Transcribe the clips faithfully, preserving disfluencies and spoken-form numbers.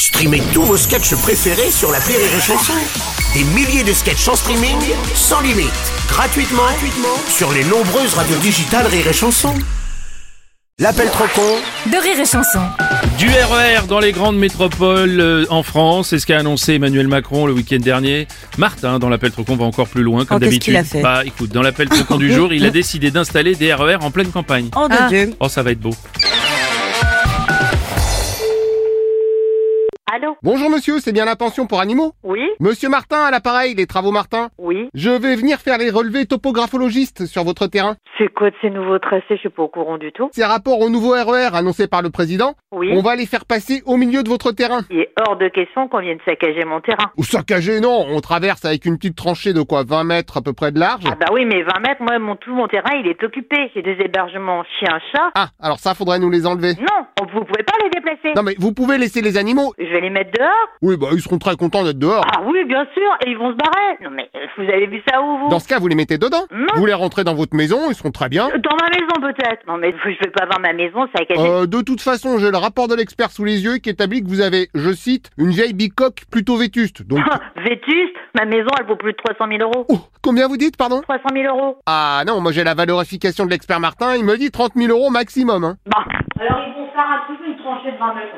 Streamez tous vos sketchs préférés sur l'appli Rire et Chanson. Des milliers de sketchs en streaming, sans limite, gratuitement, gratuitement sur les nombreuses radios digitales Rire et Chanson. L'appel trop con de Rire et Chanson. Du R E R dans les grandes métropoles euh, en France, c'est ce qu'a annoncé Emmanuel Macron le week-end dernier. Martin, dans l'appel trop con, va encore plus loin, comme oh, d'habitude. Qu'est-ce qu'il a fait Bah écoute, dans l'appel trop con du jour, il a décidé d'installer des R E R en pleine campagne. Oh de Ah. Dieu. Oh, ça va être beau. Allô? Bonjour monsieur, c'est bien la pension pour animaux? Oui? Monsieur Martin à l'appareil, les travaux Martin. Oui? Je vais venir faire les relevés topographologistes sur votre terrain. C'est quoi de ces nouveaux tracés? Je suis pas au courant du tout. C'est rapport au nouveau R E R annoncé par le président. Oui? On va les faire passer au milieu de votre terrain. Il est hors de question qu'on vienne saccager mon terrain. Ou saccager, non, on traverse avec une petite tranchée de quoi, vingt mètres à peu près de large. Ah bah oui, mais vingt mètres, moi, mon, tout mon terrain, il est occupé. J'ai des hébergements chiens-chats. Ah, alors ça faudrait nous les enlever. Non, on- vous pouvez pas les déplacer. Non mais vous pouvez laisser les animaux. Je vais les mettre dehors. Oui, bah ils seront très contents d'être dehors. Ah oui, bien sûr, et ils vont se barrer. Non mais, euh, vous avez vu ça où, vous? Dans ce cas, vous les mettez dedans. Non. Vous les rentrez dans votre maison, ils seront très bien. Dans ma maison, peut-être. Non mais, je vais pas voir ma maison saccagée. Euh, de toute façon, j'ai le rapport de l'expert sous les yeux qui établit que vous avez, je cite, une vieille bicoque plutôt vétuste. Donc, Vétuste, ma maison, elle vaut plus de trois cent mille euros. oh, combien vous dites, pardon? trois cent mille euros. Ah non, moi j'ai la valorification de l'expert Martin, il me dit trente mille euros maximum. Hein. Bon. Alors, ils vont faire un truc, une tranchée de vingt mètres.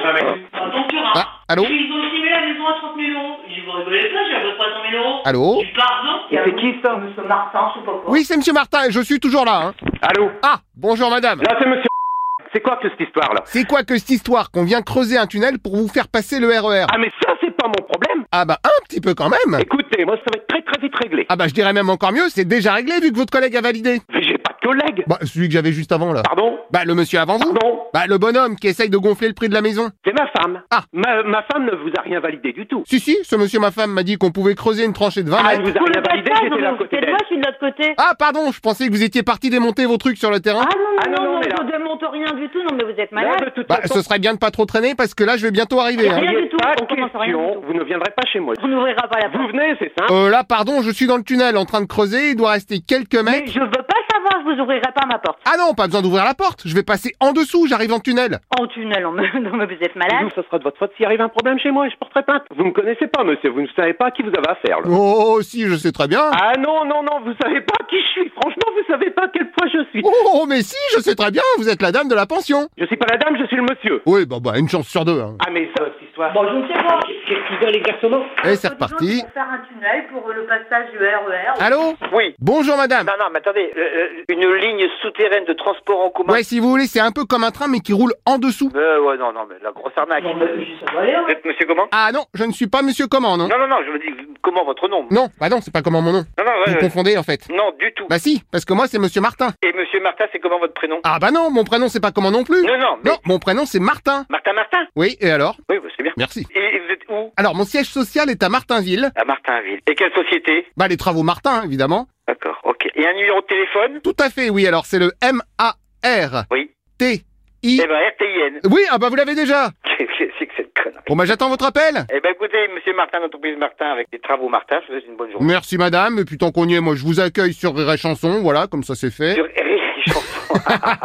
Dans ton terrain. Ah, allô? Ils ont estimé la maison à trente mille euros. Je vous rigolez pas, j'ai à peu près trois cent mille euros. Allô? Du pardon? Et c'est qui ça? Monsieur Martin, je sais pas quoi. Oui, c'est monsieur Martin, et je suis toujours là. Hein. Allô? Ah, bonjour madame. Là, c'est monsieur. C'est quoi que cette histoire-là? C'est quoi que cette histoire qu'on vient creuser un tunnel pour vous faire passer le R E R? Ah, mais ça, c'est pas mon problème. Ah bah un petit peu quand même. Écoutez, moi, ça va être très très vite réglé. Ah bah je dirais même encore mieux, c'est déjà réglé vu que votre collègue a validé. Mais j'ai pas de collègue. Bah celui que j'avais juste avant là. Pardon? Bah le monsieur avant vous. Pardon? Bah le bonhomme qui essaye de gonfler le prix de la maison. C'est ma femme. Ah. Ma, ma femme ne vous a rien validé du tout. Si si, ce monsieur ma femme m'a dit qu'on pouvez creuser une tranchée de vingt Ah, elle mètres. vous a Vous rien le validé, faites pas, j'étais là à non, côté c'est d'elle. moi, je suis de l'autre côté. Ah pardon, je pensais que vous étiez parti démonter vos trucs sur le terrain. Ah non, non, Ah, non, non, non, non, mais là- je démonte rien du tout, non mais vous êtes Là, malade. de toute Bah façon, ce serait bien de pas trop traîner parce que là je vais bientôt arriver. Hein. Rien il du n'est tout, pas on commence à rien question, du tout. vous ne viendrez pas chez moi. On n'ouvrira pas la Vous porte. venez, c'est ça? Euh là pardon, je suis dans le tunnel en train de creuser, il doit rester quelques Mais mètres. je veux pas savoir, je vous ouvrirai pas ma porte. Ah non, pas besoin d'ouvrir la porte, je vais passer en dessous, j'arrive en tunnel. En tunnel, on me... non mais vous êtes Vous, malade. ça sera de votre faute s'il arrive un problème chez moi et je porterai plainte. Vous me connaissez pas, monsieur, vous ne savez pas à qui vous avez affaire, là. Oh si, je sais très bien. Ah non, non, non, vous savez pas qui je suis. Franchement, vous savez pas à quel point je suis. Oh mais si, je sais très bien, vous êtes la dame de la pension. Je suis pas la dame, je suis le monsieur. Oui, bah bah une chance sur deux. Hein. Ah mais ça, cette histoire. Bon, je ne sais pas. Qu'est-ce qu'ils veulent exactement? Et c'est reparti. Pour faire un tunnel pour le passage du R E R. Allô? Oui. Bonjour madame. Non, non, mais attendez, euh, euh, une ligne souterraine de transport en commun. Ouais, si vous voulez, c'est un peu comme un train mais qui roule en dessous. Euh, ouais, non, non, mais la grosse arnaque. Non, mais ça va aller, hein. Vous êtes monsieur comment? Ah non, je ne suis pas monsieur comment, non? Non, non, non, je me dis, comment votre nom? Non, bah non, c'est pas comment mon nom. Non, non, ouais, Vous ouais. confondez en fait. Non, du tout. Bah si, parce que moi c'est monsieur Martin. Et monsieur Martin, c'est comment votre prénom? Ah bah non, mon prénom c'est pas comment non plus. Non, non, mais... Non, mon prénom c'est Martin. Martin Martin? Oui, et alors? Oui, bah, c'est bien. Merci. Et, et vous êtes où? Alors, mon siège social est à Martinville. À Martinville. Et quelle société? Bah, les travaux Martin, évidemment. D'accord, ok. Et un numéro de téléphone? Tout à fait, oui, alors c'est le M A R Oui. T I... Eh ben, R T I N. Oui, ah bah vous l'avez déjà. Qu'est-ce que c'est que cette connerie? Bon bah j'attends votre appel. Eh ben, écoutez, monsieur Martin, l'entreprise Martin, avec les travaux Martin, je vous souhaite une bonne journée. Merci madame, et puis tant qu'on y est, moi je vous accueille sur Rire et Chanson, voilà, comme ça c'est fait. Sur Rire et Chanson.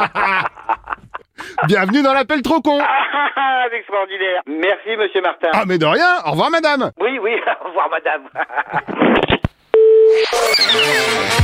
Bienvenue dans l'appel trop con. Ah, c'est extraordinaire. Merci, monsieur Martin. Ah mais de rien, au revoir madame. Oui, oui, au revoir, madame.